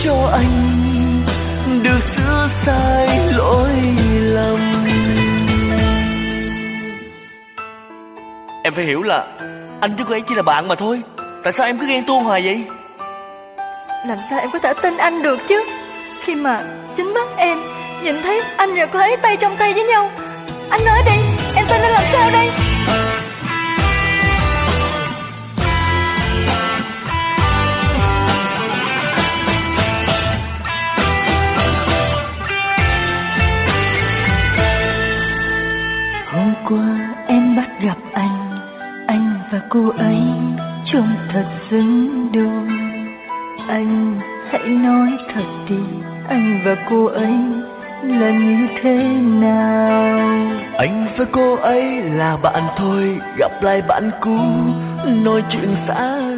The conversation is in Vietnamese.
cho anh được sửa sai lỗi lầm. Em phải hiểu là anh với cô ấy chỉ là bạn mà thôi. Tại sao em cứ ghen tuông hoài vậy? Làm sao em có thể tin anh được chứ, khi mà chính mắt em nhìn thấy anh và cô ấy tay trong tay với nhau. Anh nói đi, em tin anh làm sao đây? Hôm qua em bắt gặp anh và cô ấy trông thật xứng đôi. Anh hãy nói thật đi, anh và cô ấy là như thế nào? Anh với cô ấy là bạn thôi, gặp lại bạn cũ, nói chuyện xã